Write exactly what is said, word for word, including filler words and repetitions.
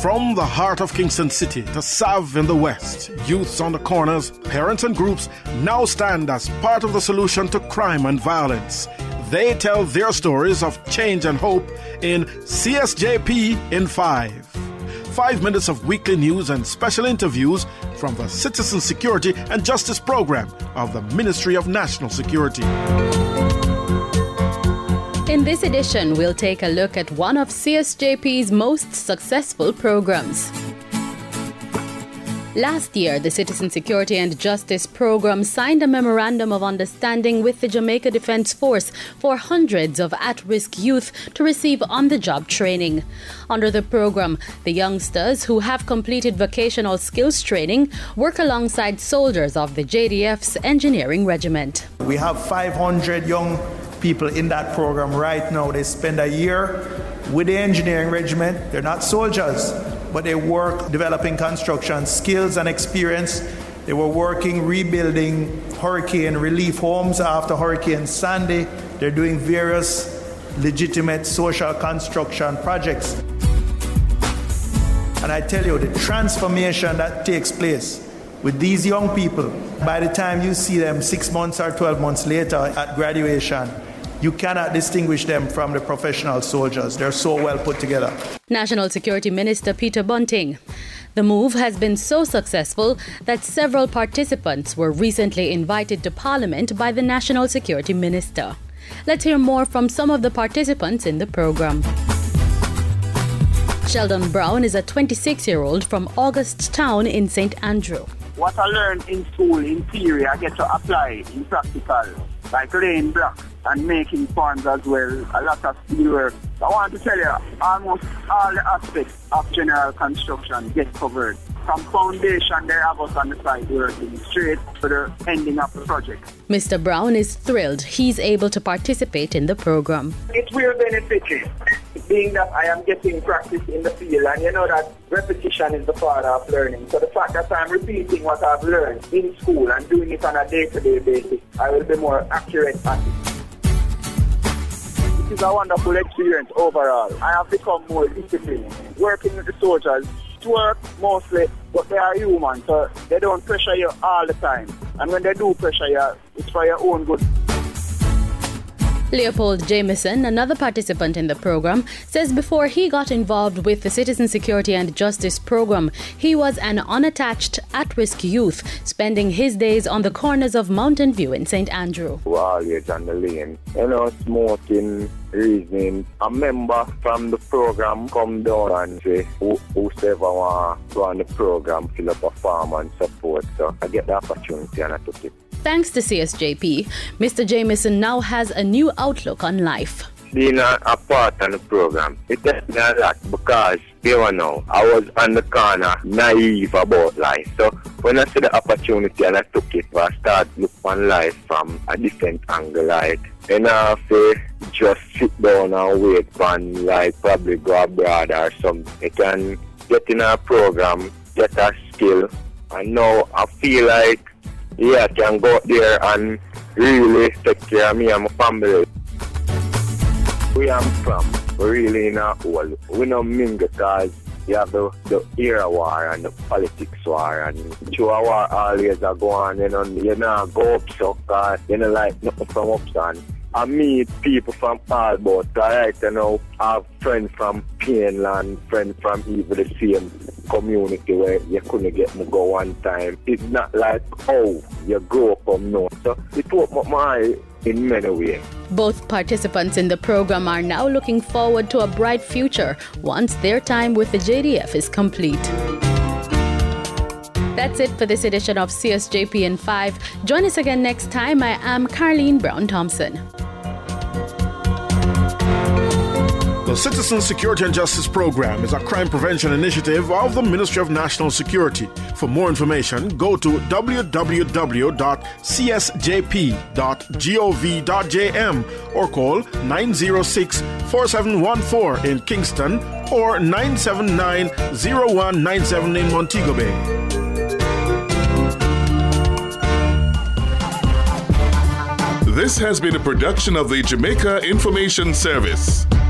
From the heart of Kingston City to Sav in the West, youths on the corners, parents and groups now stand as part of the solution to crime and violence. They tell their stories of change and hope in C S J P in five. Five minutes of weekly news and special interviews from the Citizen Security and Justice Program of the Ministry of National Security. In this edition, we'll take a look at one of C S J P's most successful programs. Last year, the Citizen Security and Justice Program signed a memorandum of understanding with the Jamaica Defence Force for hundreds of at-risk youth to receive on-the-job training. Under the program, the youngsters who have completed vocational skills training work alongside soldiers of the J D F's Engineering Regiment. We have five hundred young people in that program right now. They spend a year with the Engineering Regiment. They're not soldiers, but they work developing construction skills and experience. They were working rebuilding hurricane relief homes after Hurricane Sandy. They're doing various legitimate social construction projects. And I tell you, the transformation that takes place with these young people, by the time you see them six months or twelve months later at graduation, you cannot distinguish them from the professional soldiers. They're so well put together. National Security Minister Peter Bunting. The move has been so successful that several participants were recently invited to Parliament by the National Security Minister. Let's hear more from some of the participants in the program. Sheldon Brown is a twenty-six-year-old from August Town in Saint Andrew. What I learned in school, in theory, I get to apply in practical, like laying blocks and making farms as well, a lot of steel work. I want to tell you, almost all the aspects of general construction get covered. From foundation, they have us on the side working straight to the ending of the project. Mister Brown is thrilled he's able to participate in the program. It will benefit you, being that I am getting practice in the field, and you know that repetition is the father of learning. So the fact that I'm repeating what I've learned in school and doing it on a day-to-day basis, I will be more accurate at it. It is a wonderful experience overall. I have become more disciplined. Working with the soldiers, to work mostly, but they are human, so they don't pressure you all the time. And when they do pressure you, it's for your own good. Leopold Jameson, another participant in the program, says before he got involved with the Citizen Security and Justice Program, he was an unattached, at-risk youth, spending his days on the corners of Mountain View in Saint Andrew. Always on the lane, you know, smoking, reasoning. A member from the program come down and say, Who, whoever want to run the program, fill up a form and support. So I get the opportunity and I took it. Thanks to C S J P, Mister Jameson now has a new outlook on life. Being a, a part of the program, it helped me a lot because, you know, I was on the corner naive about life. So when I see the opportunity and I took it, I started looking on life from a different angle. Like, you know, I have to just sit down and wait for like probably go abroad or something. I can get in a program, get a skill, and now I feel like yeah, I can go out there and really take care of me and my family. Where I'm from, we're really in a hole. We don't mingle because you have the, the era war and the politics war, and through a war always are go on, you know, you know, go up so because you know, like nothing from upstand. I meet people from all about, right, you know, I have friends from Pineland, friends from even the same community where you couldn't get me go one time. It's not like, oh, you grow up from now. So it opened my eye in many ways. Both participants in the program are now looking forward to a bright future once their time with the J D F is complete. That's it for this edition of C S J P in five. Join us again next time. I am Carleen Brown-Thompson. The Citizen Security and Justice Program is a crime prevention initiative of the Ministry of National Security. For more information, go to w w w dot c s j p dot gov dot j m or call nine zero six, four seven one four in Kingston or nine seven nine, zero one nine seven in Montego Bay. This has been a production of the Jamaica Information Service.